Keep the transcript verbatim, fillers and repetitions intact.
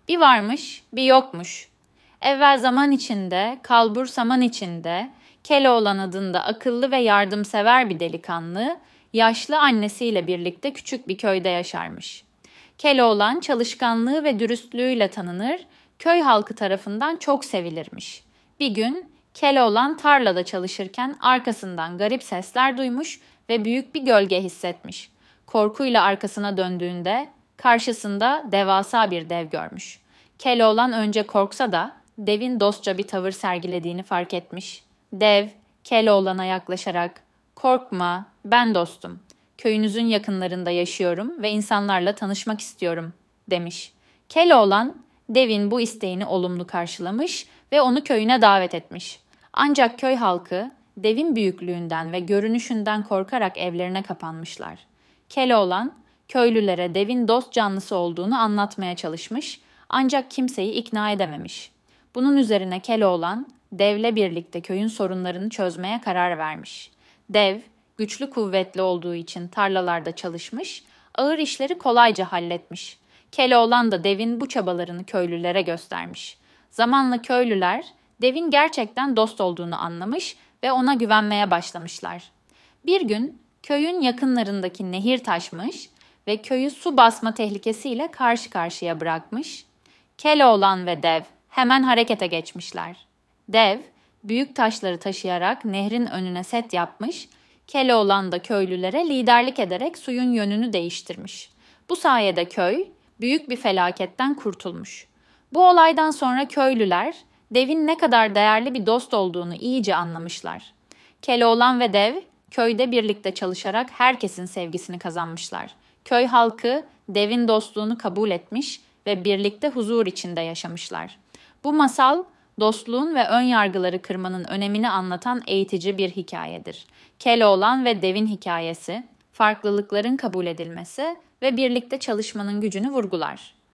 Bir varmış, bir yokmuş. Evvel zaman içinde, kalbur saman içinde, Keloğlan adında akıllı ve yardımsever bir delikanlı, yaşlı annesiyle birlikte küçük bir köyde yaşarmış. Keloğlan çalışkanlığı ve dürüstlüğüyle tanınır, köy halkı tarafından çok sevilirmiş. Bir gün Keloğlan tarlada çalışırken arkasından garip sesler duymuş ve büyük bir gölge hissetmiş. Korkuyla arkasına döndüğünde karşısında devasa bir dev görmüş. Keloğlan önce korksa da devin dostça bir tavır sergilediğini fark etmiş. Dev, Keloğlan'a yaklaşarak, "Korkma, ben dostum. Köyünüzün yakınlarında yaşıyorum ve insanlarla tanışmak istiyorum," demiş. Keloğlan, devin bu isteğini olumlu karşılamış ve onu köyüne davet etmiş. Ancak köy halkı, devin büyüklüğünden ve görünüşünden korkarak evlerine kapanmışlar. Keloğlan, köylülere devin dost canlısı olduğunu anlatmaya çalışmış, ancak kimseyi ikna edememiş. Bunun üzerine Keloğlan, devle birlikte köyün sorunlarını çözmeye karar vermiş. Dev, güçlü kuvvetli olduğu için tarlalarda çalışmış, ağır işleri kolayca halletmiş. Keloğlan da devin bu çabalarını köylülere göstermiş. Zamanla köylüler, devin gerçekten dost olduğunu anlamış ve ona güvenmeye başlamışlar. Bir gün köyün yakınlarındaki nehir taşmış ve köyü su basma tehlikesiyle karşı karşıya bırakmış. Keloğlan ve dev hemen harekete geçmişler. Dev, büyük taşları taşıyarak nehrin önüne set yapmış, Keloğlan da köylülere liderlik ederek suyun yönünü değiştirmiş. Bu sayede köy büyük bir felaketten kurtulmuş. Bu olaydan sonra köylüler devin ne kadar değerli bir dost olduğunu iyice anlamışlar. Keloğlan ve dev köyde birlikte çalışarak herkesin sevgisini kazanmışlar. Köy halkı devin dostluğunu kabul etmiş ve birlikte huzur içinde yaşamışlar. Bu masal, dostluğun ve ön yargıları kırmanın önemini anlatan eğitici bir hikayedir. Keloğlan ve devin hikayesi, farklılıkların kabul edilmesi ve birlikte çalışmanın gücünü vurgular.